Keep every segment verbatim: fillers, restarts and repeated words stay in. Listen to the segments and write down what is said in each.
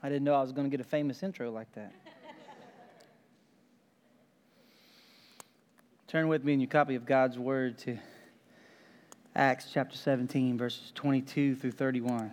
I didn't know I was going to get a famous intro like that. Turn with me in your copy of God's Word to Acts chapter seventeen, verses twenty-two through thirty-one.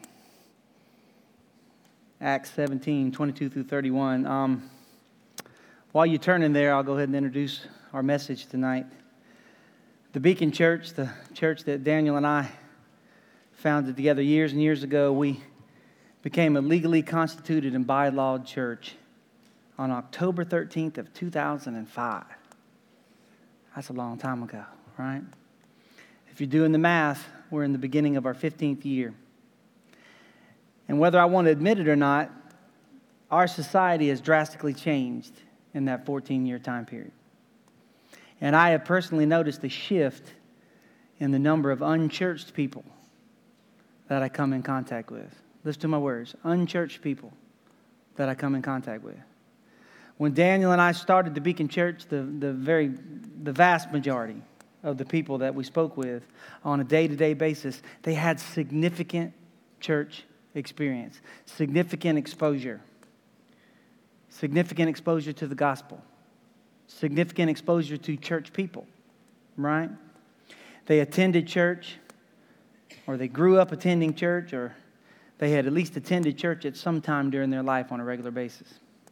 Acts seventeen, twenty-two through thirty-one. Um, while you're turning there, I'll go ahead and introduce our message tonight. The Beacon Church, the church that Daniel and I founded together years and years ago, we became a legally constituted and by-law church on October thirteenth of two thousand five. That's a long time ago, right? If you're doing the math, we're in the beginning of our fifteenth year. And whether I want to admit it or not, our society has drastically changed in that fourteen-year time period. And I have personally noticed a shift in the number of unchurched people that I come in contact with. Listen to my words, unchurched people that I come in contact with. When Daniel and I started the Beacon Church, the, the very, the vast majority of the people that we spoke with on a day-to-day basis, they had significant church experience, significant exposure, significant exposure to the gospel, significant exposure to church people, right? They attended church, or they grew up attending church, or they had at least attended church at some time during their life on a regular basis.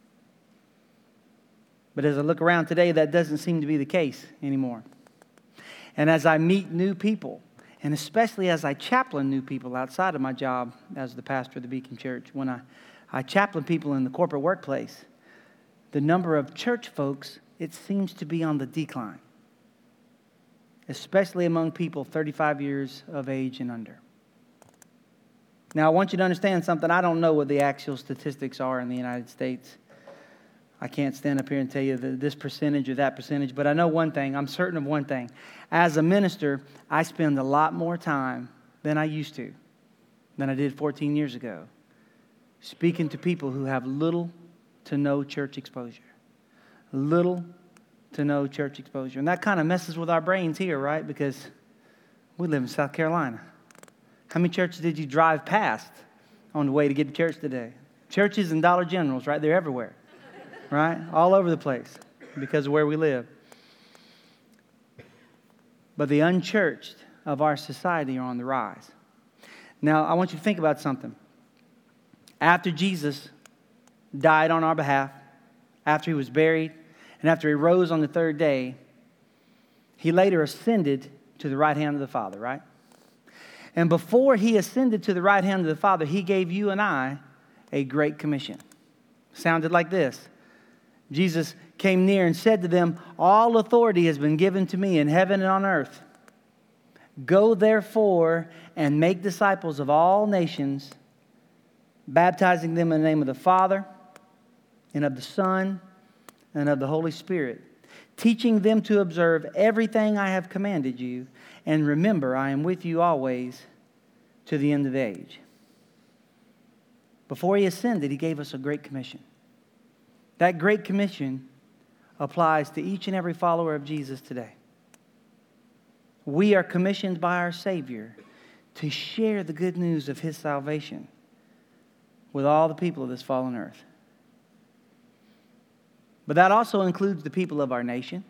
But as I look around today, that doesn't seem to be the case anymore. And as I meet new people, and especially as I chaplain new people outside of my job as the pastor of the Beacon Church, when I, I chaplain people in the corporate workplace, the number of church folks, it seems to be on the decline, especially among people thirty-five years of age and under. Now, I want you to understand something. I don't know what the actual statistics are in the United States. I can't stand up here and tell you the, this percentage or that percentage, but I know one thing. I'm certain of one thing. As a minister, I spend a lot more time than I used to, than I did fourteen years ago, speaking to people who have little to no church exposure. Little to no church exposure. And that kind of messes with our brains here, right? Because we live in South Carolina. How many churches did you drive past on the way to get to church today? Churches and Dollar Generals, right? They're everywhere. Right? All over the place because of where we live. But the unchurched of our society are on the rise. Now, I want you to think about something. After Jesus died on our behalf, after he was buried, and after he rose on the third day, he later ascended to the right hand of the Father, right? And before he ascended to the right hand of the Father, he gave you and I a great commission. Sounded like this. Jesus came near and said to them, "All authority has been given to me in heaven and on earth. Go therefore and make disciples of all nations, baptizing them in the name of the Father and of the Son and of the Holy Spirit, teaching them to observe everything I have commanded you. And remember, I am with you always to the end of the age." Before he ascended, he gave us a great commission. That great commission applies to each and every follower of Jesus today. We are commissioned by our Savior to share the good news of his salvation with all the people of this fallen earth. But that also includes the people of our nation,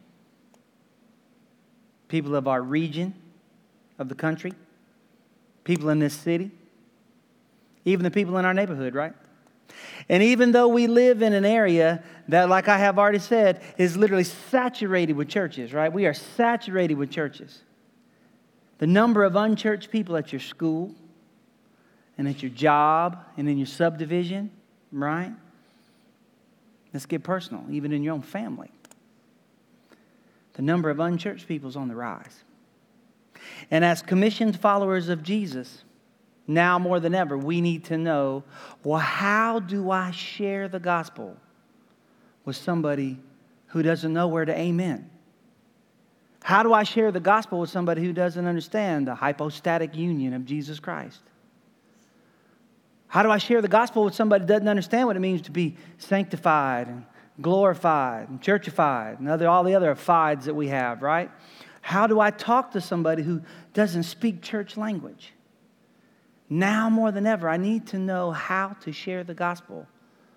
people of our region of the country, people in this city, even the people in our neighborhood, right? And even though we live in an area that, like I have already said, is literally saturated with churches, right? We are saturated with churches. The number of unchurched people at your school and at your job and in your subdivision, right? Let's get personal, even in your own family. The number of unchurched people is on the rise. And as commissioned followers of Jesus, now more than ever, we need to know, well, how do I share the gospel with somebody who doesn't know where to amen? How do I share the gospel with somebody who doesn't understand the hypostatic union of Jesus Christ? How do I share the gospel with somebody who doesn't understand what it means to be sanctified and glorified and churchified and other, all the other fides that we have, right? How do I talk to somebody who doesn't speak church language? Now more than ever, I need to know how to share the gospel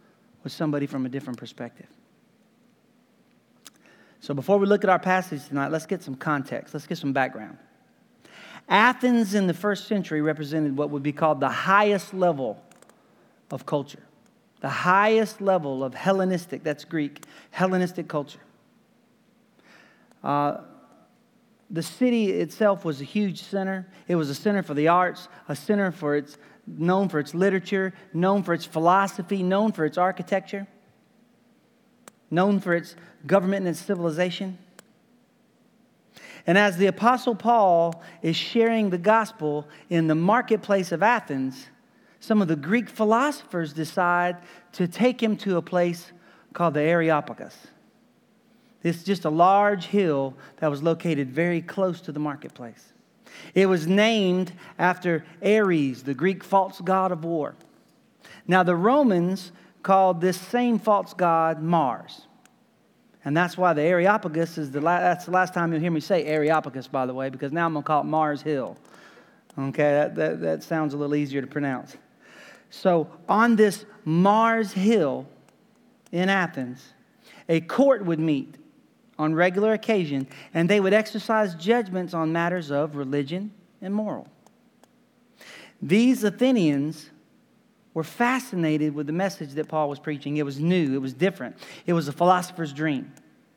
with somebody from a different perspective. So before we look at our passage tonight, let's get some context. Let's get some background. Athens in the first century represented what would be called the highest level of culture. The highest level of Hellenistic, that's Greek, Hellenistic culture. Uh, the city itself was a huge center. It was a center for the arts, a center for its, known for its literature, known for its philosophy, known for its architecture, known for its government and its civilization. And as the Apostle Paul is sharing the gospel in the marketplace of Athens, some of the Greek philosophers decide to take him to a place called the Areopagus. It's just a large hill that was located very close to the marketplace. It was named after Ares, the Greek false god of war. Now, the Romans called this same false god Mars. And that's why the Areopagus is the last, that's the last time you'll hear me say Areopagus, by the way, because now I'm going to call it Mars Hill. Okay, that, that, that sounds a little easier to pronounce. So on this Mars Hill in Athens, a court would meet on regular occasion, and they would exercise judgments on matters of religion and moral. These Athenians were fascinated with the message that Paul was preaching. It was new. It was different. It was a philosopher's dream.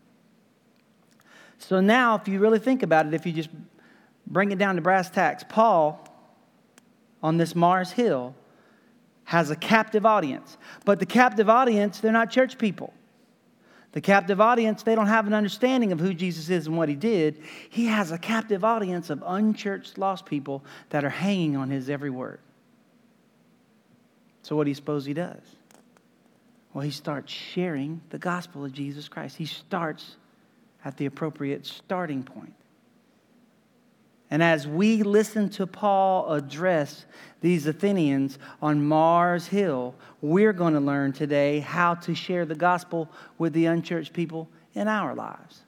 So now, if you really think about it, if you just bring it down to brass tacks, Paul, on this Mars Hill, has a captive audience. But the captive audience, they're not church people. The captive audience, they don't have an understanding of who Jesus is and what he did. He has a captive audience of unchurched, lost people that are hanging on his every word. So what do you suppose he does? Well, he starts sharing the gospel of Jesus Christ. He starts at the appropriate starting point. And as we listen to Paul address these Athenians on Mars Hill, we're going to learn today how to share the gospel with the unchurched people in our lives.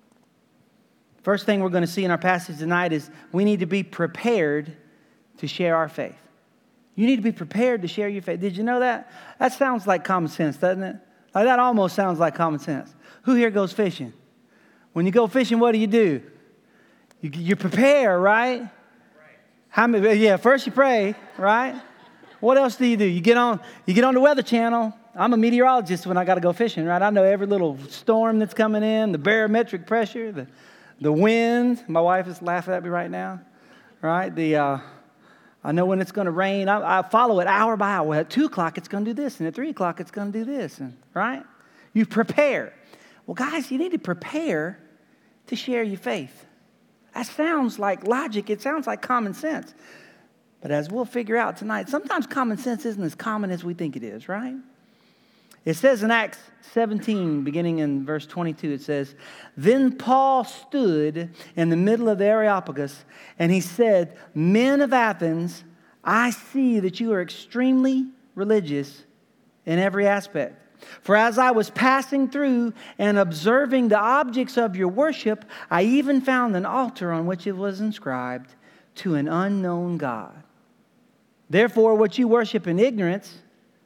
First thing we're going to see in our passage tonight is we need to be prepared to share our faith. You need to be prepared to share your faith. Did you know that? That sounds like common sense, doesn't it? Like that almost sounds like common sense. Who here goes fishing? When you go fishing, what do you do? You, you prepare, right? Right. How many? Yeah, first you pray, right? What else do you do? You get on. You get on the Weather Channel. I'm a meteorologist when I got to go fishing, right? I know every little storm that's coming in, the barometric pressure, the the wind. My wife is laughing at me right now, right? The uh, I know when it's going to rain. I, I follow it hour by hour. At two o'clock, it's going to do this, and at three o'clock, it's going to do this, and right? You prepare. Well, guys, you need to prepare to share your faith. That sounds like logic. It sounds like common sense. But as we'll figure out tonight, sometimes common sense isn't as common as we think it is, right? It says in Acts seventeen, beginning in verse twenty-two, it says, "Then Paul stood in the middle of the Areopagus, and he said, 'Men of Athens, I see that you are extremely religious in every aspect. For as I was passing through and observing the objects of your worship, I even found an altar on which it was inscribed, to an unknown God. Therefore, what you worship in ignorance,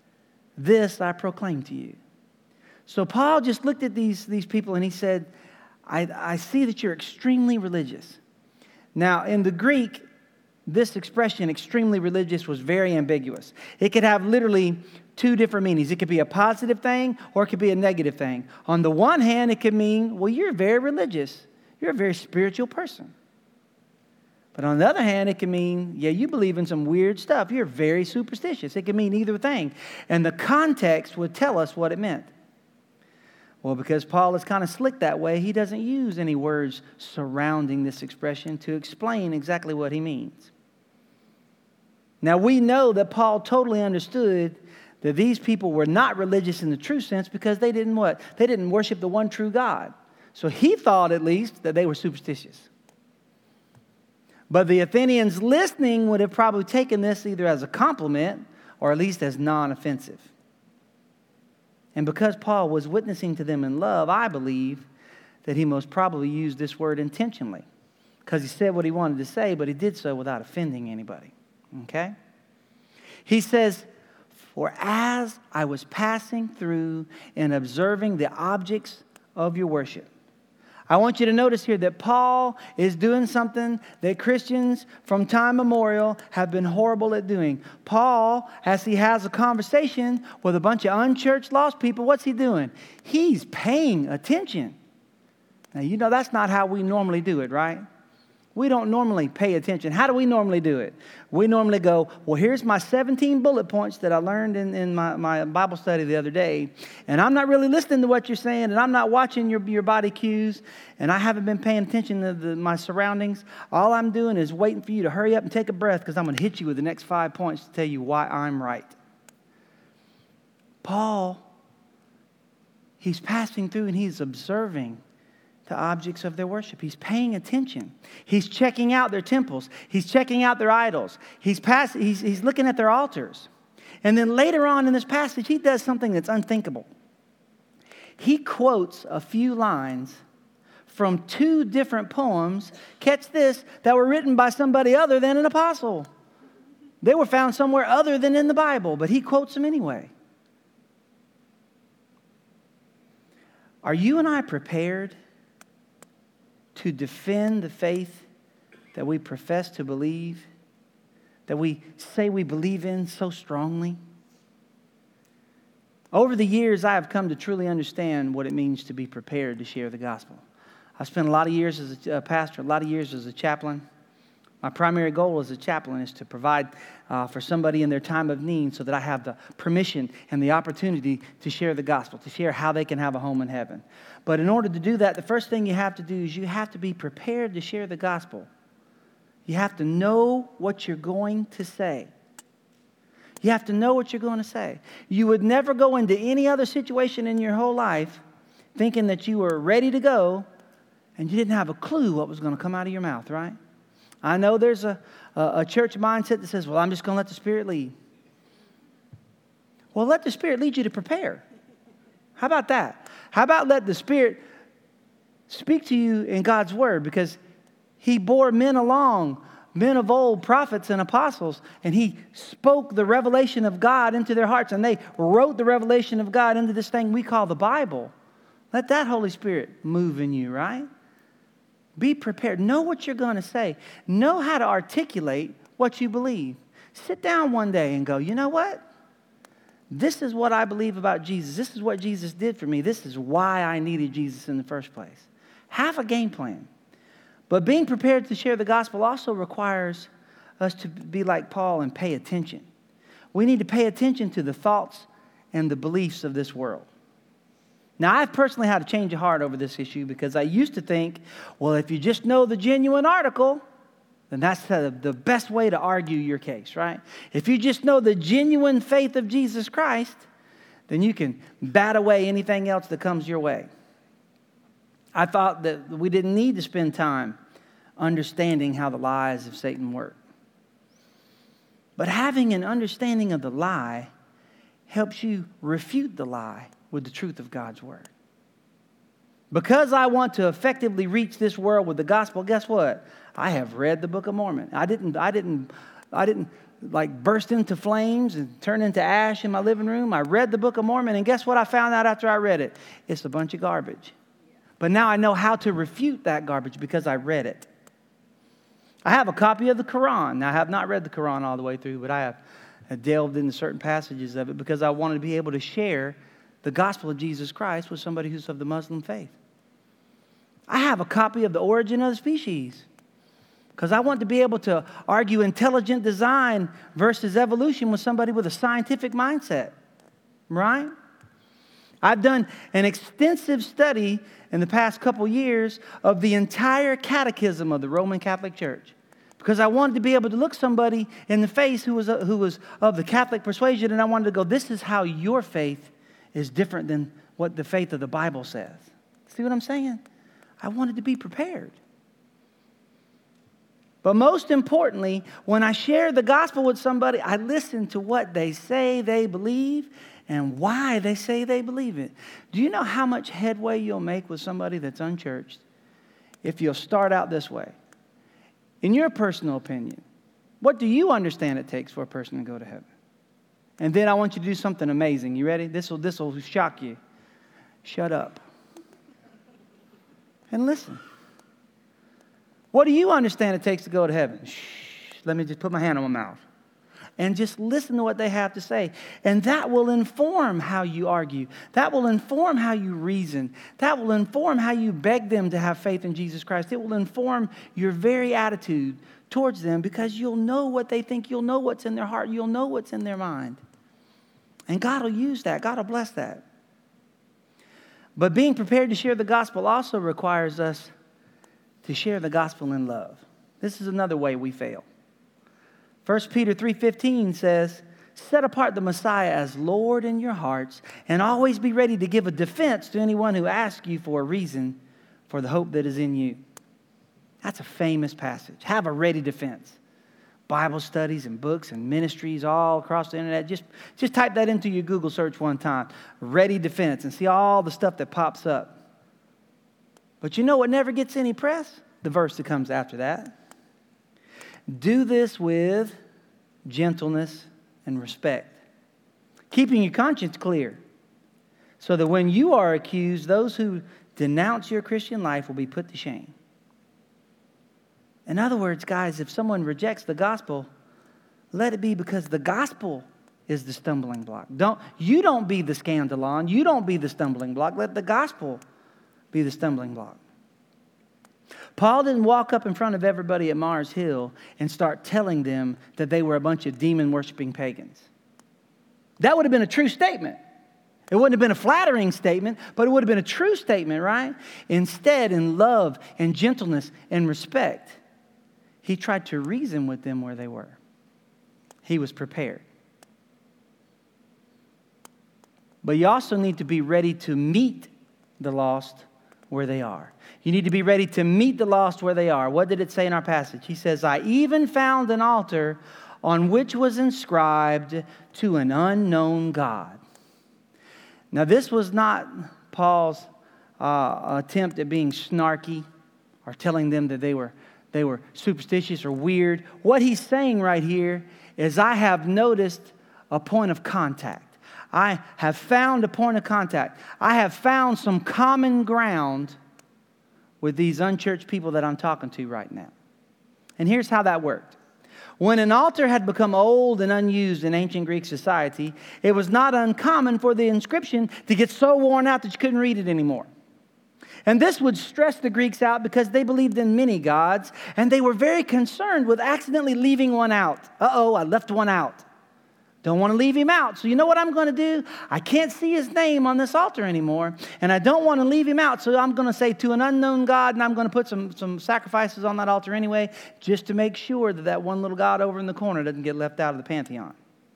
this I proclaim to you.'" So Paul just looked at these, these people and he said, I, I see that you're extremely religious. Now, in the Greek, this expression, extremely religious, was very ambiguous. It could have literally two different meanings. It could be a positive thing or it could be a negative thing. On the one hand, it could mean, well, you're very religious. You're a very spiritual person. But on the other hand, it can mean, yeah, you believe in some weird stuff. You're very superstitious. It can mean either thing. And the context would tell us what it meant. Well, because Paul is kind of slick that way, he doesn't use any words surrounding this expression to explain exactly what he means. Now, we know that Paul totally understood that these people were not religious in the true sense because they didn't what? They didn't worship the one true God. So he thought at least that they were superstitious. But the Athenians listening would have probably taken this either as a compliment or at least as non-offensive. And because Paul was witnessing to them in love, I believe that he most probably used this word intentionally. Because he said what he wanted to say, but he did so without offending anybody. Okay? He says, or as I was passing through and observing the objects of your worship. I want you to notice here that Paul is doing something that Christians from time immemorial have been horrible at doing. Paul, as he has a conversation with a bunch of unchurched, lost people, what's he doing? He's paying attention. Now, you know that's not how we normally do it, right? We don't normally pay attention. How do we normally do it? We normally go, well, here's my seventeen bullet points that I learned in, in my, my Bible study the other day. And I'm not really listening to what you're saying, and I'm not watching your, your body cues, and I haven't been paying attention to the, my surroundings. All I'm doing is waiting for you to hurry up and take a breath, because I'm going to hit you with the next five points to tell you why I'm right. Paul, he's passing through and he's observing the objects of their worship. He's paying attention. He's checking out their temples. He's checking out their idols. He's, pass- he's, he's looking at their altars. And then later on in this passage, he does something that's unthinkable. He quotes a few lines from two different poems, catch this, that were written by somebody other than an apostle. They were found somewhere other than in the Bible, but he quotes them anyway. Are you and I prepared to defend the faith that we profess to believe, that we say we believe in so strongly? Over the years, I have come to truly understand what it means to be prepared to share the gospel. I spent a lot of years as a pastor, a lot of years as a chaplain. My primary goal as a chaplain is to provide uh, for somebody in their time of need so that I have the permission and the opportunity to share the gospel, to share how they can have a home in heaven. But in order to do that, the first thing you have to do is you have to be prepared to share the gospel. You have to know what you're going to say. You have to know what you're going to say. You would never go into any other situation in your whole life thinking that you were ready to go and you didn't have a clue what was going to come out of your mouth, right? I know there's a, a, a church mindset that says, well, I'm just going to let the Spirit lead. Well, let the Spirit lead you to prepare. How about that? How about let the Spirit speak to you in God's Word? Because He bore men along, men of old, prophets and apostles, and He spoke the revelation of God into their hearts, and they wrote the revelation of God into this thing we call the Bible. Let that Holy Spirit move in you, right? Be prepared. Know what you're going to say. Know how to articulate what you believe. Sit down one day and go, you know what? This is what I believe about Jesus. This is what Jesus did for me. This is why I needed Jesus in the first place. Have a game plan. But being prepared to share the gospel also requires us to be like Paul and pay attention. We need to pay attention to the thoughts and the beliefs of this world. Now, I've personally had to change of heart over this issue because I used to think, well, if you just know the genuine article, then that's the, the best way to argue your case, right? If you just know the genuine faith of Jesus Christ, then you can bat away anything else that comes your way. I thought that we didn't need to spend time understanding how the lies of Satan work. But having an understanding of the lie helps you refute the lie with the truth of God's Word. Because I want to effectively reach this world with the gospel, guess what? I have read the Book of Mormon. I didn't, I didn't, I didn't like burst into flames and turn into ash in my living room. I read the Book of Mormon, and guess what I found out after I read it? It's a bunch of garbage. But now I know how to refute that garbage because I read it. I have a copy of the Quran. Now, I have not read the Quran all the way through, but I have delved into certain passages of it because I wanted to be able to share the gospel of Jesus Christ with somebody who's of the Muslim faith. I have a copy of The Origin of the Species because I want to be able to argue intelligent design versus evolution with somebody with a scientific mindset, right? I've done an extensive study in the past couple years of the entire catechism of the Roman Catholic Church because I wanted to be able to look somebody in the face who was, who was of the Catholic persuasion, and I wanted to go, this is how your faith is different than what the faith of the Bible says. See what I'm saying? I wanted to be prepared. But most importantly, when I share the gospel with somebody, I listen to what they say they believe and why they say they believe it. Do you know how much headway you'll make with somebody that's unchurched if you'll start out this way? In your personal opinion, what do you understand it takes for a person to go to heaven? And then I want you to do something amazing. You ready? This will this will shock you. Shut up. And listen. What do you understand it takes to go to heaven? Shh. Let me just put my hand on my mouth. And just listen to what they have to say. And that will inform how you argue. That will inform how you reason. That will inform how you beg them to have faith in Jesus Christ. It will inform your very attitude towards them, because you'll know what they think. You'll know what's in their heart. You'll know what's in their mind. And God will use that. God will bless that. But being prepared to share the gospel also requires us to share the gospel in love. This is another way we fail. First Peter three fifteen says, set apart the Messiah as Lord in your hearts, and always be ready to give a defense to anyone who asks you for a reason for the hope that is in you. That's a famous passage. Have a ready defense. Bible studies and books and ministries all across the internet. Just, just type that into your Google search one time. Ready defense, and see all the stuff that pops up. But you know what never gets any press? The verse that comes after that. Do this with gentleness and respect, keeping your conscience clear, so that when you are accused, those who denounce your Christian life will be put to shame. In other words, guys, if someone rejects the gospel, let it be because the gospel is the stumbling block. Don't, you don't be the scandalon. You don't be the stumbling block. Let the gospel be the stumbling block. Paul didn't walk up in front of everybody at Mars Hill and start telling them that they were a bunch of demon-worshiping pagans. That would have been a true statement. It wouldn't have been a flattering statement, but it would have been a true statement, right? Instead, in love and gentleness and respect, he tried to reason with them where they were. He was prepared. But you also need to be ready to meet the lost where they are. You need to be ready to meet the lost where they are. What did it say in our passage? He says, I even found an altar on which was inscribed to an unknown God. Now, this was not Paul's uh, attempt at being snarky or telling them that they were, they were superstitious or weird. What he's saying right here is, I have noticed a point of contact. I have found a point of contact. I have found some common ground with these unchurched people that I'm talking to right now. And here's how that worked. When an altar had become old and unused in ancient Greek society, it was not uncommon for the inscription to get so worn out that you couldn't read it anymore. And this would stress the Greeks out because they believed in many gods, and they were very concerned with accidentally leaving one out. Uh-oh, I left one out. Don't want to leave him out. So you know what I'm going to do? I can't see his name on this altar anymore, and I don't want to leave him out. So I'm going to say to an unknown God, and I'm going to put some, some sacrifices on that altar anyway, just to make sure that that one little God over in the corner doesn't get left out of the pantheon.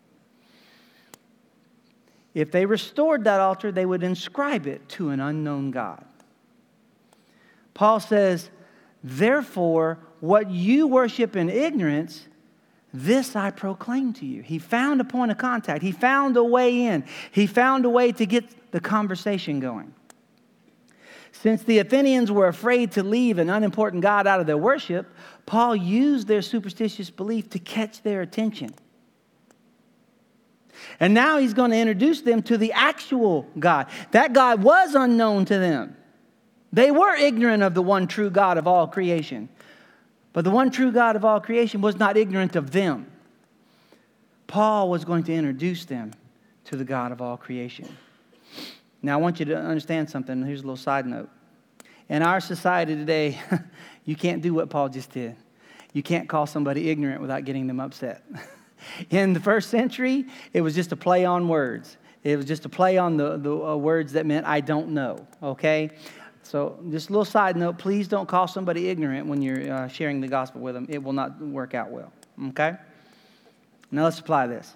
If they restored that altar, they would inscribe it to an unknown God. Paul says, therefore, what you worship in ignorance, this I proclaim to you. He found a point of contact. He found a way in. He found a way to get the conversation going. Since the Athenians were afraid to leave an unimportant God out of their worship, Paul used their superstitious belief to catch their attention. And now he's going to introduce them to the actual God. That God was unknown to them. They were ignorant of the one true God of all creation. But the one true God of all creation was not ignorant of them. Paul was going to introduce them to the God of all creation. Now, I want you to understand something. Here's a little side note. In our society today, you can't do what Paul just did. You can't call somebody ignorant without getting them upset. In the first century, it was just a play on words. It was just a play on the, the uh, words that meant I don't know, okay? So just a little side note, please don't call somebody ignorant when you're uh, sharing the gospel with them. It will not work out well, okay? Now let's apply this.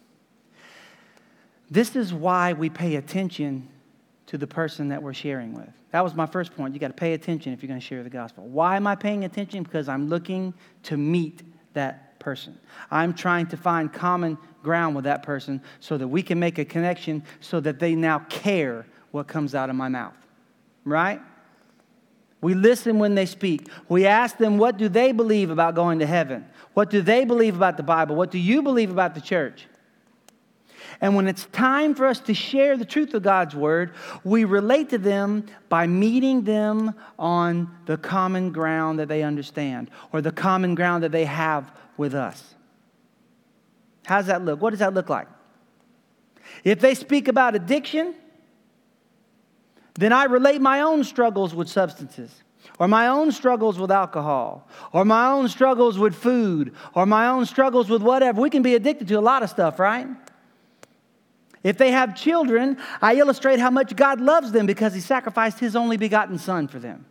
This is why we pay attention to the person that we're sharing with. That was my first point. You got to pay attention if you're going to share the gospel. Why am I paying attention? Because I'm looking to meet that person. I'm trying to find common ground with that person so that we can make a connection so that they now care what comes out of my mouth. Right? We listen when they speak. We ask them, what do they believe about going to heaven? What do they believe about the Bible? What do you believe about the church? And when it's time for us to share the truth of God's word, we relate to them by meeting them on the common ground that they understand, or the common ground that they have with us. How does that look? What does that look like? If they speak about addiction, then I relate my own struggles with substances, or my own struggles with alcohol, or my own struggles with food, or my own struggles with whatever. We can be addicted to a lot of stuff, right? If they have children, I illustrate how much God loves them because He sacrificed His only begotten Son for them.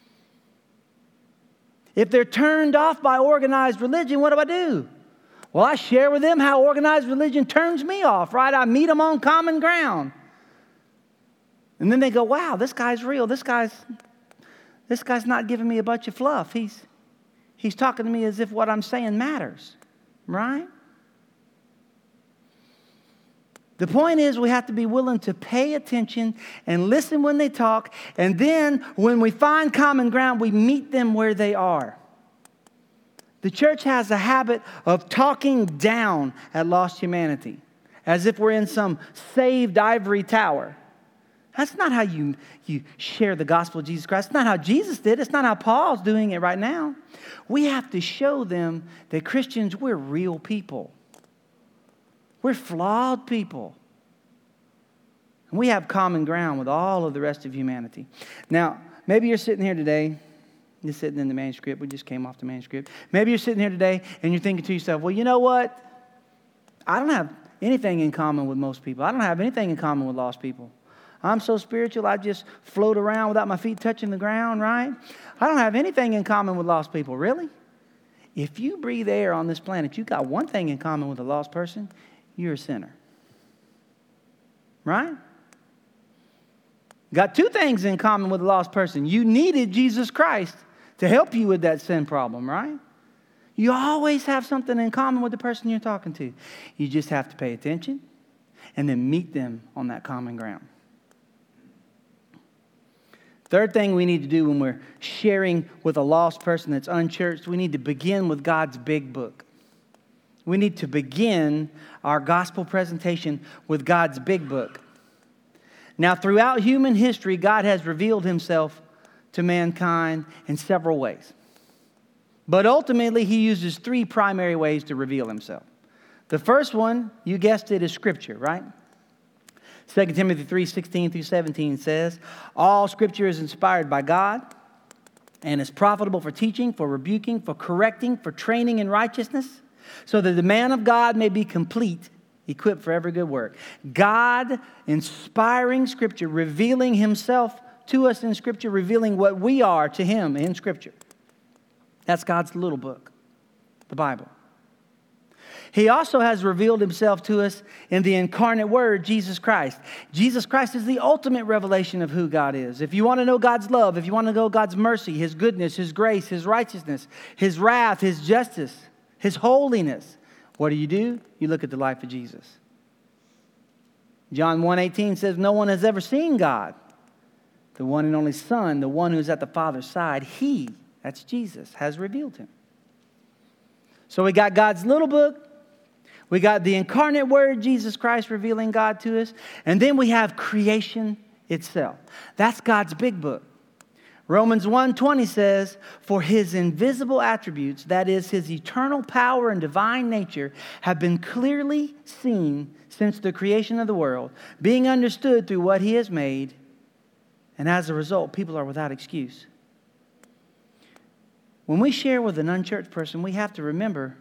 If they're turned off by organized religion, what do I do? Well, I share with them how organized religion turns me off, right? I meet them on common ground. And then they go, wow, this guy's real. This guy's, this guy's not giving me a bunch of fluff. He's, he's talking to me as if what I'm saying matters, right? The point is we have to be willing to pay attention and listen when they talk. And then when we find common ground, we meet them where they are. The church has a habit of talking down at lost humanity, as if we're in some saved ivory tower. That's not how you, you share the gospel of Jesus Christ. It's not how Jesus did. It's not how Paul's doing it right now. We have to show them that Christians, we're real people. We're flawed people. And we have common ground with all of the rest of humanity. Now, maybe you're sitting here today. You're sitting in the manuscript. We just came off the manuscript. Maybe you're sitting here today and you're thinking to yourself, well, you know what? I don't have anything in common with most people. I don't have anything in common with lost people. I'm so spiritual, I just float around without my feet touching the ground, right? I don't have anything in common with lost people. Really? If you breathe air on this planet, you got one thing in common with a lost person. You're a sinner. Right? Got two things in common with a lost person. You needed Jesus Christ to help you with that sin problem, right? You always have something in common with the person you're talking to. You just have to pay attention and then meet them on that common ground. Third thing we need to do when we're sharing with a lost person that's unchurched, we need to begin with God's big book. We need to begin our gospel presentation with God's big book. Now, throughout human history, God has revealed Himself to mankind in several ways. But ultimately, He uses three primary ways to reveal Himself. The first one, you guessed it, is Scripture, right? Second Timothy three sixteen through seventeen says, all Scripture is inspired by God and is profitable for teaching, for rebuking, for correcting, for training in righteousness, so that the man of God may be complete, equipped for every good work. God inspiring Scripture, revealing Himself to us in Scripture, revealing what we are to Him in Scripture. That's God's little book, the Bible. He also has revealed Himself to us in the incarnate Word, Jesus Christ. Jesus Christ is the ultimate revelation of who God is. If you want to know God's love, if you want to know God's mercy, His goodness, His grace, His righteousness, His wrath, His justice, His holiness, what do you do? You look at the life of Jesus. John one eighteen says, no one has ever seen God. The one and only Son, the one who's at the Father's side, He, that's Jesus, has revealed Him. So we got God's little book. We got the incarnate Word, Jesus Christ, revealing God to us. And then we have creation itself. That's God's big book. Romans one twenty says, for His invisible attributes, that is, His eternal power and divine nature, have been clearly seen since the creation of the world, being understood through what He has made. And as a result, people are without excuse. When we share with an unchurched person, we have to remember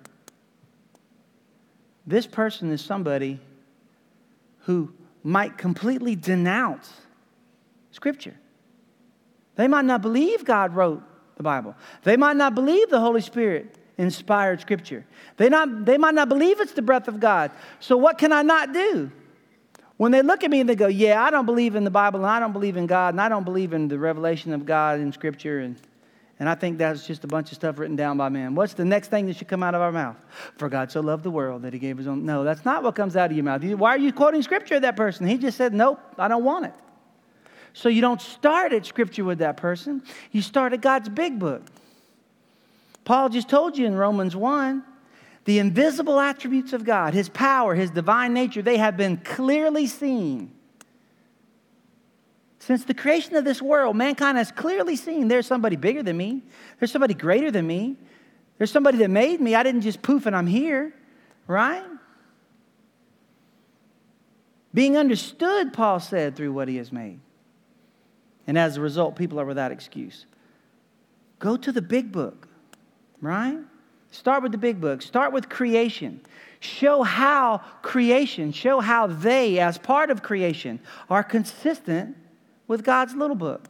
this person is somebody who might completely denounce Scripture. They might not believe God wrote the Bible. They might not believe the Holy Spirit inspired Scripture. They, not, they might not believe it's the breath of God. So what can I not do? When they look at me and they go, yeah, I don't believe in the Bible, and I don't believe in God, and I don't believe in the revelation of God in Scripture, and, and I think that's just a bunch of stuff written down by man. What's the next thing that should come out of our mouth? For God so loved the world that He gave His own. No, that's not what comes out of your mouth. Why are you quoting Scripture at that person? He just said, nope, I don't want it. So you don't start at Scripture with that person. You start at God's big book. Paul just told you in Romans one The invisible attributes of God, His power, His divine nature, they have been clearly seen. Since the creation of this world, mankind has clearly seen there's somebody bigger than me. There's somebody greater than me. There's somebody that made me. I didn't just poof and I'm here, right? Being understood, Paul said, through what He has made. And as a result, people are without excuse. Go to the big book, right? Start with the big book. Start with creation. Show how creation, show how they, as part of creation, are consistent with God's little book.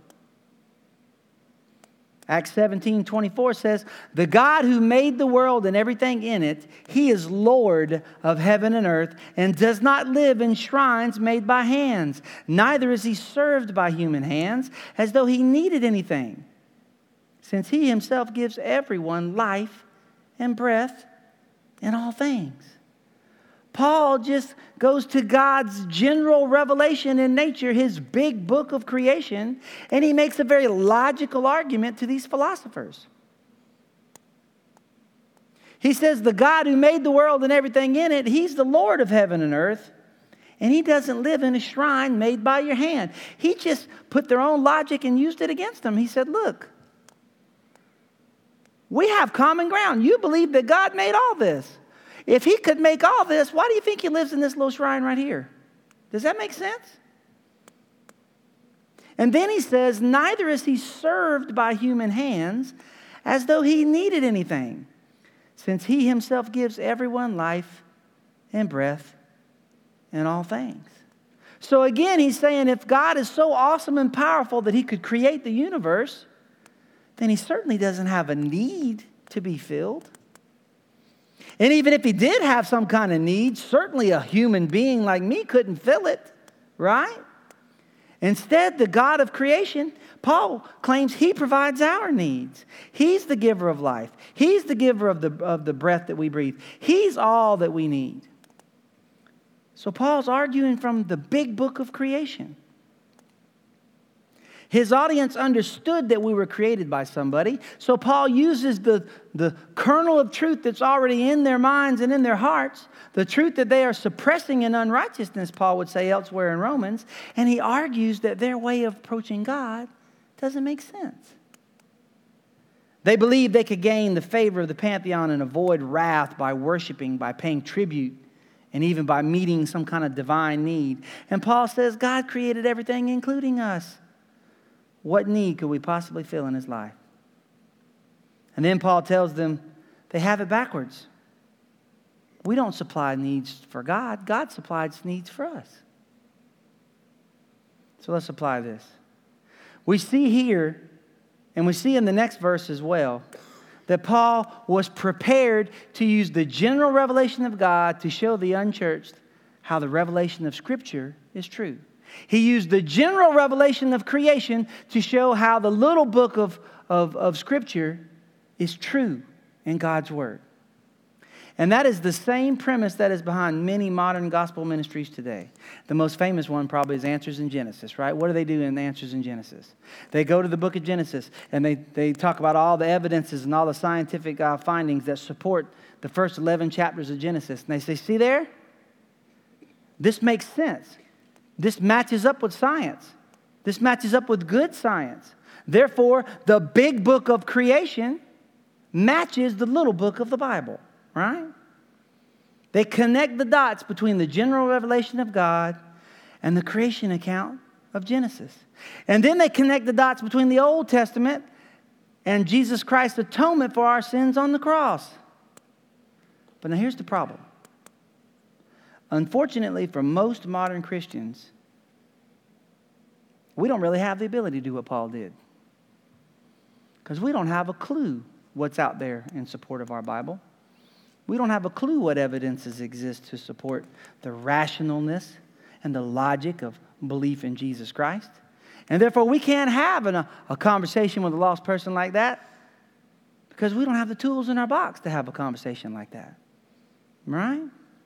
Acts seventeen twenty-four says, the God who made the world and everything in it, He is Lord of heaven and earth and does not live in shrines made by hands. Neither is He served by human hands as though He needed anything, since He Himself gives everyone life and breath and all things. Paul just goes to God's general revelation in nature, His big book of creation, and he makes a very logical argument to these philosophers. He says the God who made the world and everything in it, He's the Lord of heaven and earth, and He doesn't live in a shrine made by your hand. He just put their own logic and used it against them. He said, look, we have common ground. You believe that God made all this. If He could make all this, why do you think He lives in this little shrine right here? Does that make sense? And then he says, neither is He served by human hands as though He needed anything, since He Himself gives everyone life and breath and all things. So again, he's saying if God is so awesome and powerful that He could create the universe, then He certainly doesn't have a need to be filled. And even if He did have some kind of need, certainly a human being like me couldn't fill it, right? Instead, the God of creation, Paul claims He provides our needs. He's the giver of life. He's the giver of the, of the breath that we breathe. He's all that we need. So Paul's arguing from the big book of creation. His audience understood that we were created by somebody. So Paul uses the, the kernel of truth that's already in their minds and in their hearts, the truth that they are suppressing in unrighteousness, Paul would say elsewhere in Romans, and he argues that their way of approaching God doesn't make sense. They believed they could gain the favor of the pantheon and avoid wrath by worshiping, by paying tribute, and even by meeting some kind of divine need. And Paul says God created everything, including us. What need could we possibly fill in His life? And then Paul tells them they have it backwards. We don't supply needs for God. God supplies needs for us. So let's apply this. We see here, and we see in the next verse as well, that Paul was prepared to use the general revelation of God to show the unchurched how the revelation of Scripture is true. He used the general revelation of creation to show how the little book of, of, of Scripture is true in God's Word. And that is the same premise that is behind many modern gospel ministries today. The most famous one probably is Answers in Genesis, right? What do they do in Answers in Genesis? They go to the book of Genesis and they, they talk about all the evidences and all the scientific uh, findings that support the first eleven chapters of Genesis. And they say, see there? This makes sense. This matches up with science. This matches up with good science. Therefore, the big book of creation matches the little book of the Bible, right? They connect the dots between the general revelation of God and the creation account of Genesis. And then they connect the dots between the Old Testament and Jesus Christ's atonement for our sins on the cross. But now here's the problem. Unfortunately, for most modern Christians, we don't really have the ability to do what Paul did. Because we don't have a clue what's out there in support of our Bible. We don't have a clue what evidences exist to support the rationalness and the logic of belief in Jesus Christ. And therefore, we can't have an, a, a conversation with a lost person like that because we don't have the tools in our box to have a conversation like that. Right?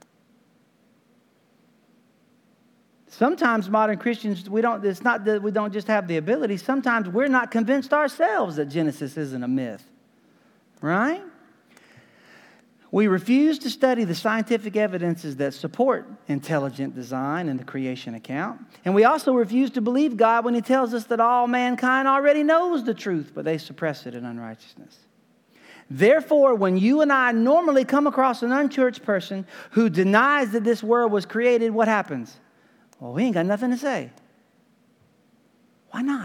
Sometimes modern Christians, we don't, it's not that we don't just have the ability. Sometimes we're not convinced ourselves that Genesis isn't a myth. Right? We refuse to study the scientific evidences that support intelligent design in the creation account. And we also refuse to believe God when He tells us that all mankind already knows the truth, but they suppress it in unrighteousness. Therefore, when you and I normally come across an unchurched person who denies that this world was created, what happens? Well, we ain't got nothing to say. Why not?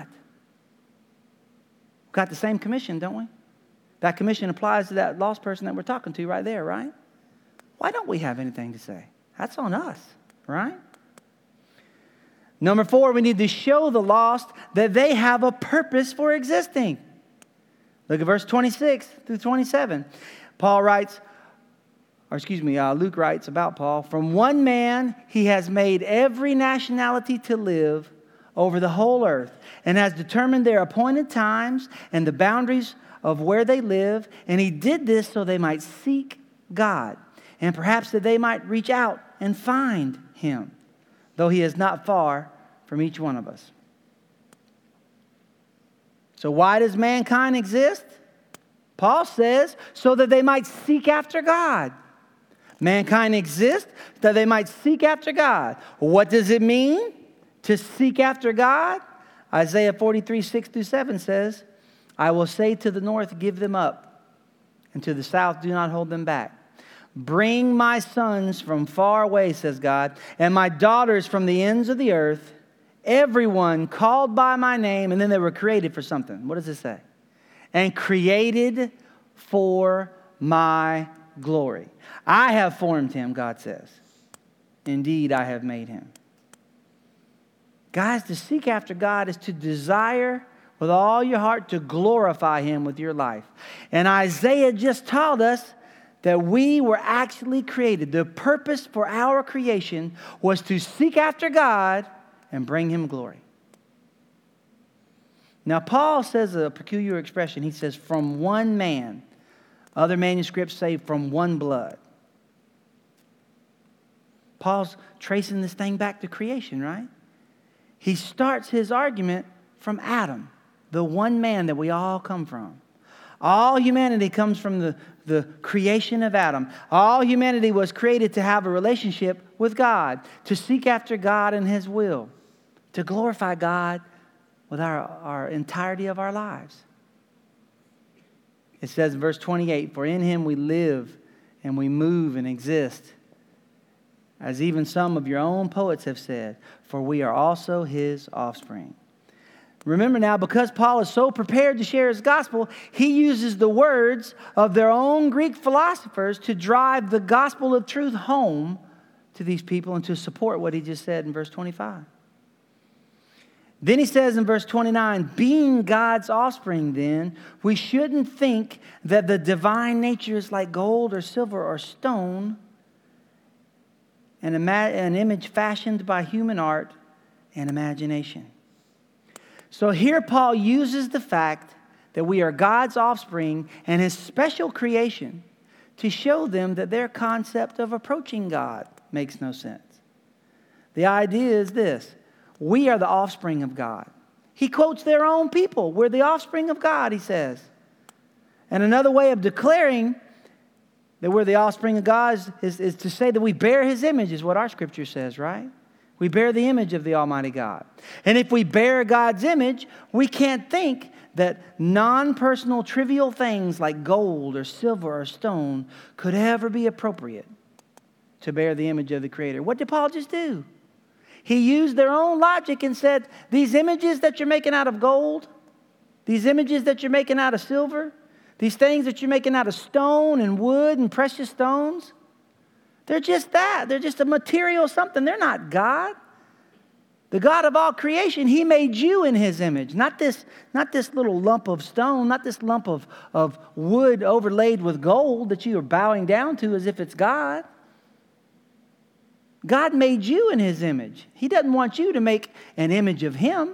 We've got the same commission, don't we? That commission applies to that lost person that we're talking to right there, right? Why don't we have anything to say? That's on us, right? Number four, we need to show the lost that they have a purpose for existing. Look at verse twenty-six through twenty-seven. Paul writes, or excuse me, uh, Luke writes about Paul, from one man he has made every nationality to live over the whole earth and has determined their appointed times and the boundaries of where they live, and He did this so they might seek God, and perhaps that they might reach out and find Him, though He is not far from each one of us. So why does mankind exist? Paul says, so that they might seek after God. Mankind exists that they might seek after God. What does it mean to seek after God? Isaiah forty-three, six through seven says, I will say to the north, give them up, and to the south, do not hold them back. Bring my sons from far away, says God, and my daughters from the ends of the earth, everyone called by my name, and then they were created for something. What does it say? And created for my glory. I have formed him, God says. Indeed, I have made him. Guys, to seek after God is to desire with all your heart to glorify Him with your life. And Isaiah just told us that we were actually created. The purpose for our creation was to seek after God and bring Him glory. Now, Paul says a peculiar expression. He says, from one man. Other manuscripts say, from one blood. Paul's tracing this thing back to creation, right? He starts his argument from Adam, the one man that we all come from. All humanity comes from the, the creation of Adam. All humanity was created to have a relationship with God, to seek after God and His will, to glorify God with our, our entirety of our lives. It says in verse twenty-eight, for in Him we live and we move and exist. As even some of your own poets have said, for we are also His offspring. Remember now, because Paul is so prepared to share his gospel, he uses the words of their own Greek philosophers to drive the gospel of truth home to these people and to support what he just said in verse twenty-five. Then he says in verse twenty-nine, being God's offspring then, we shouldn't think that the divine nature is like gold or silver or stone, an, ima- an image fashioned by human art and imagination. So here Paul uses the fact that we are God's offspring and His special creation to show them that their concept of approaching God makes no sense. The idea is this: we are the offspring of God. He quotes their own people. We're the offspring of God, he says. And another way of declaring that we're the offspring of God is, is, is to say that we bear His image, is what our scripture says, right? We bear the image of the Almighty God. And if we bear God's image, we can't think that non-personal, trivial things like gold or silver or stone could ever be appropriate to bear the image of the Creator. What did Paul just do? He used their own logic and said, these images that you're making out of gold, these images that you're making out of silver, these things that you're making out of stone and wood and precious stones, they're just that. They're just a material something. They're not God. The God of all creation, He made you in His image. Not this, not this little lump of stone, not this lump of, of wood overlaid with gold that you are bowing down to as if it's God. God made you in His image. He doesn't want you to make an image of Him.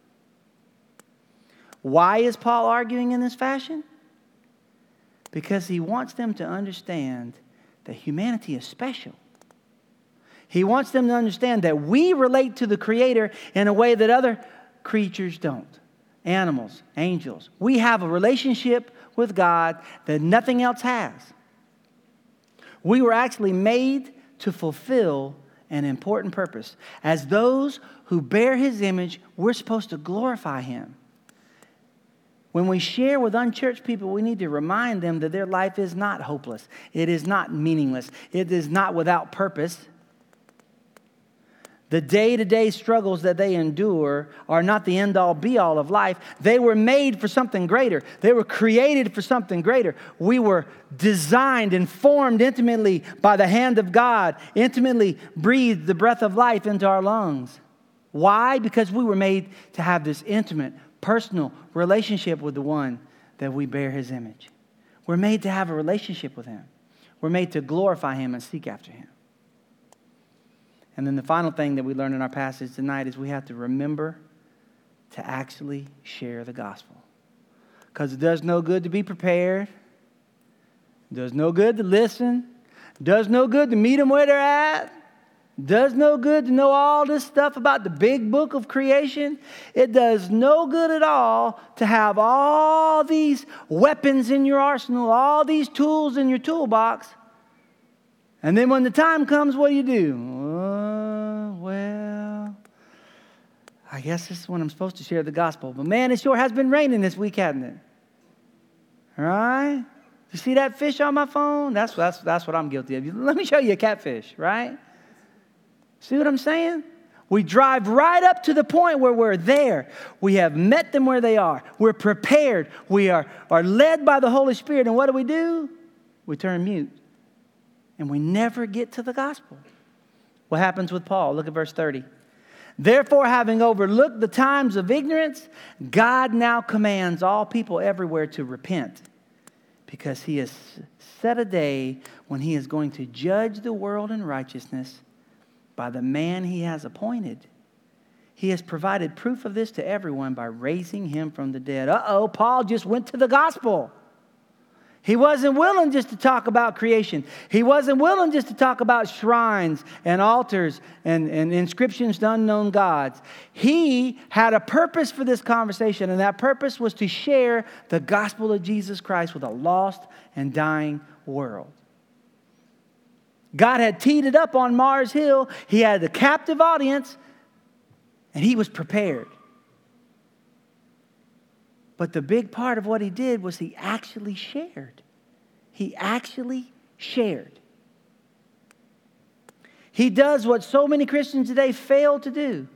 Why is Paul arguing in this fashion? Because he wants them to understand that humanity is special. He wants them to understand that we relate to the Creator in a way that other creatures don't. Animals, angels. We have a relationship with God that nothing else has. We were actually made to fulfill an important purpose. As those who bear His image, we're supposed to glorify Him. When we share with unchurched people, we need to remind them that their life is not hopeless. It is not meaningless. It is not without purpose. The day-to-day struggles that they endure are not the end-all, be-all of life. They were made for something greater. They were created for something greater. We were designed and formed intimately by the hand of God, intimately breathed the breath of life into our lungs. Why? Because we were made to have this intimate, personal relationship with the one that we bear His image. We're made to have a relationship with Him. We're made to glorify Him and seek after Him. And then the final thing that we learn in our passage tonight is we have to remember to actually share the gospel. Because it does no good to be prepared. It does no good to listen. It does no good to meet them where they're at. It does no good to know all this stuff about the big book of creation. It does no good at all to have all these weapons in your arsenal, all these tools in your toolbox. And then when the time comes, what do you do? Uh, well, I guess this is when I'm supposed to share the gospel. But man, it sure has been raining this week, hasn't it? All right? You see that fish on my phone? That's, that's, that's what I'm guilty of. Let me show you a catfish, right? See what I'm saying? We drive right up to the point where we're there. We have met them where they are. We're prepared. We are, are led by the Holy Spirit. And what do we do? We turn mute. And we never get to the gospel. What happens with Paul? Look at verse thirty. Therefore, having overlooked the times of ignorance, God now commands all people everywhere to repent, because He has set a day when He is going to judge the world in righteousness by the man He has appointed. He has provided proof of this to everyone by raising Him from the dead. Uh-oh, Paul just went to the gospel. He wasn't willing just to talk about creation. He wasn't willing just to talk about shrines and altars and, and inscriptions to unknown gods. He had a purpose for this conversation, and that purpose was to share the gospel of Jesus Christ with a lost and dying world. God had teed it up on Mars Hill. He had a captive audience, and He was prepared. But the big part of what He did was He actually shared. He actually shared. He does what so many Christians today fail to do.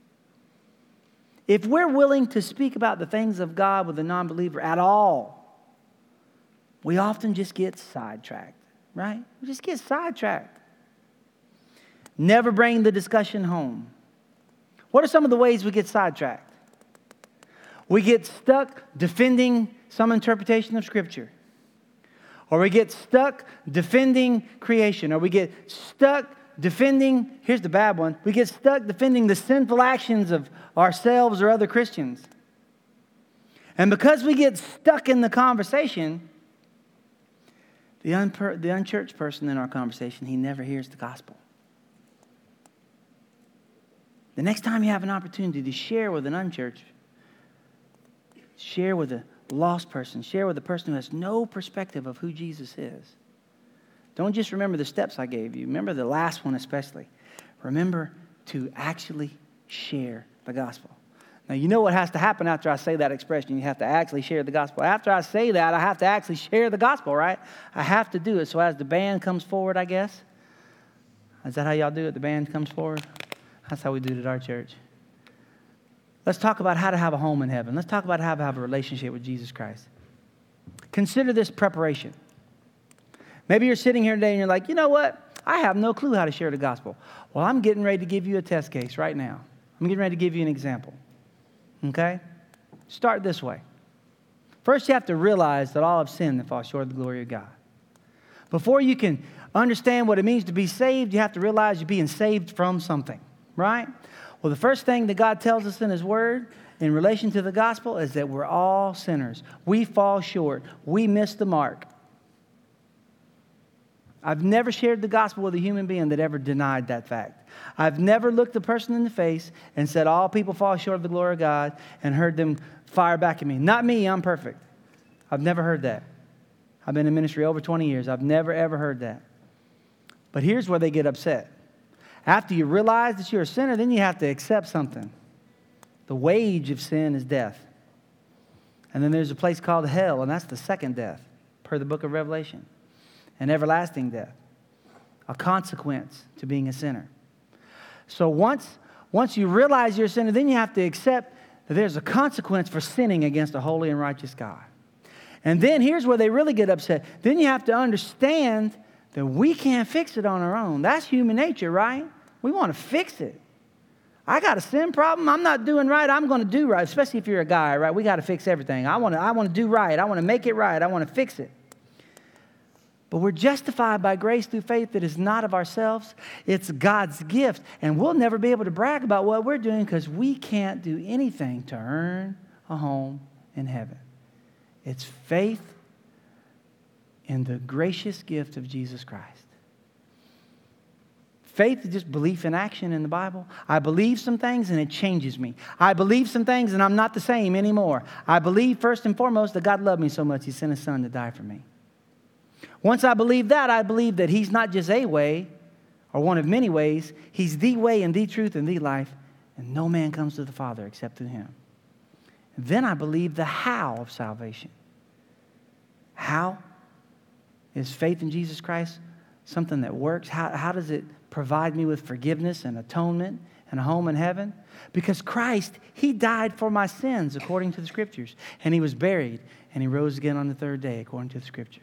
If we're willing to speak about the things of God with a non-believer at all, we often just get sidetracked, right? We just get sidetracked. Never bring the discussion home. What are some of the ways we get sidetracked? We get stuck defending some interpretation of Scripture. Or we get stuck defending creation. Or we get stuck defending, here's the bad one, we get stuck defending the sinful actions of ourselves or other Christians. And because we get stuck in the conversation, the, unper- the unchurched person in our conversation, he never hears the gospel. The next time you have an opportunity to share with an unchurched, share with a lost person, share with a person who has no perspective of who Jesus is. Don't just remember the steps I gave you. Remember the last one especially. Remember to actually share the gospel. Now, you know what has to happen after I say that expression. You have to actually share the gospel. After I say that, I have to actually share the gospel, right? I have to do it. So as the band comes forward, I guess. Is that how y'all do it? The band comes forward? That's how we do it at our church. Let's talk about how to have a home in heaven. Let's talk about how to have a relationship with Jesus Christ. Consider this preparation. Maybe you're sitting here today and you're like, you know what? I have no clue how to share the gospel. Well, I'm getting ready to give you a test case right now. I'm getting ready to give you an example. Okay? Start this way. First, you have to realize that all have sinned and fall short of the glory of God. Before you can understand what it means to be saved, you have to realize you're being saved from something, right? Well, the first thing that God tells us in His Word in relation to the gospel is that we're all sinners. We fall short. We miss the mark. I've never shared the gospel with a human being that ever denied that fact. I've never looked a person in the face and said, all people fall short of the glory of God, and heard them fire back at me. Not me, I'm perfect. I've never heard that. I've been in ministry over twenty years. I've never, ever heard that. But here's where they get upset. After you realize that you're a sinner, then you have to accept something. The wage of sin is death. And then there's a place called hell, and that's the second death, per the book of Revelation. An everlasting death. A consequence to being a sinner. So once, once you realize you're a sinner, then you have to accept that there's a consequence for sinning against a holy and righteous God. And then here's where they really get upset. Then you have to understand that we can't fix it on our own. That's human nature, right? We want to fix it. I got a sin problem. I'm not doing right. I'm going to do right, especially if you're a guy, right? We got to fix everything. I want to, I want to do right. I want to make it right. I want to fix it. But we're justified by grace through faith that is not of ourselves. It's God's gift. And we'll never be able to brag about what we're doing because we can't do anything to earn a home in heaven. It's faith in the gracious gift of Jesus Christ. Faith is just belief in action in the Bible. I believe some things and it changes me. I believe some things and I'm not the same anymore. I believe first and foremost that God loved me so much He sent His Son to die for me. Once I believe that, I believe that He's not just a way or one of many ways. He's the way and the truth and the life. And no man comes to the Father except through Him. And then I believe the how of salvation. How is faith in Jesus Christ something that works? How, how does it provide me with forgiveness and atonement and a home in heaven? Because Christ, He died for my sins according to the Scriptures. And He was buried and He rose again on the third day according to the Scriptures.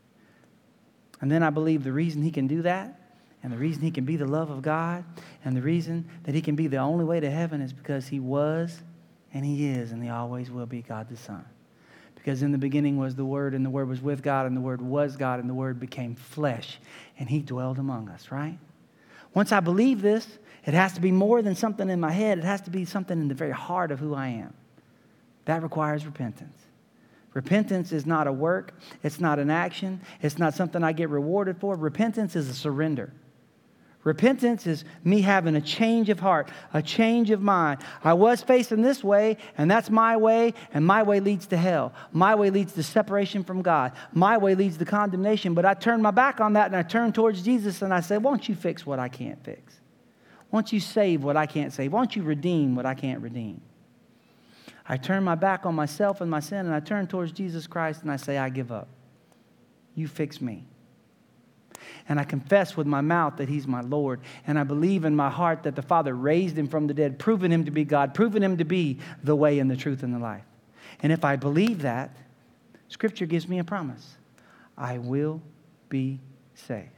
And then I believe the reason He can do that and the reason He can be the love of God and the reason that He can be the only way to heaven is because He was and He is and He always will be God the Son. Because in the beginning was the Word, and the Word was with God, and the Word was God, and the Word became flesh, and He dwelled among us, right? Once I believe this, it has to be more than something in my head. It has to be something in the very heart of who I am. That requires repentance. Repentance is not a work. It's not an action. It's not something I get rewarded for. Repentance is a surrender. Repentance is me having a change of heart, a change of mind. I was facing this way, and that's my way, and my way leads to hell. My way leads to separation from God. My way leads to condemnation. But I turn my back on that, and I turn towards Jesus, and I say, won't you fix what I can't fix? Won't you save what I can't save? Won't you redeem what I can't redeem? I turn my back on myself and my sin, and I turn towards Jesus Christ, and I say, I give up. You fix me. And I confess with my mouth that He's my Lord. And I believe in my heart that the Father raised Him from the dead, proving Him to be God, proving Him to be the way and the truth and the life. And if I believe that, Scripture gives me a promise. I will be saved.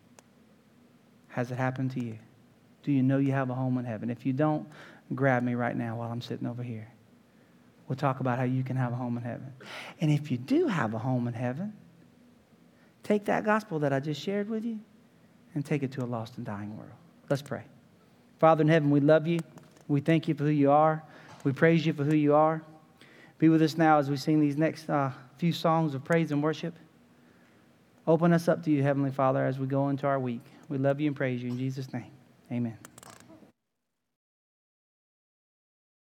Has it happened to you? Do you know you have a home in heaven? If you don't, grab me right now while I'm sitting over here. We'll talk about how you can have a home in heaven. And if you do have a home in heaven, take that gospel that I just shared with you and take it to a lost and dying world. Let's pray. Father in heaven, we love you. We thank you for who you are. We praise you for who you are. Be with us now as we sing these next uh, few songs of praise and worship. Open us up to you, Heavenly Father, as we go into our week. We love you and praise you in Jesus' name. Amen.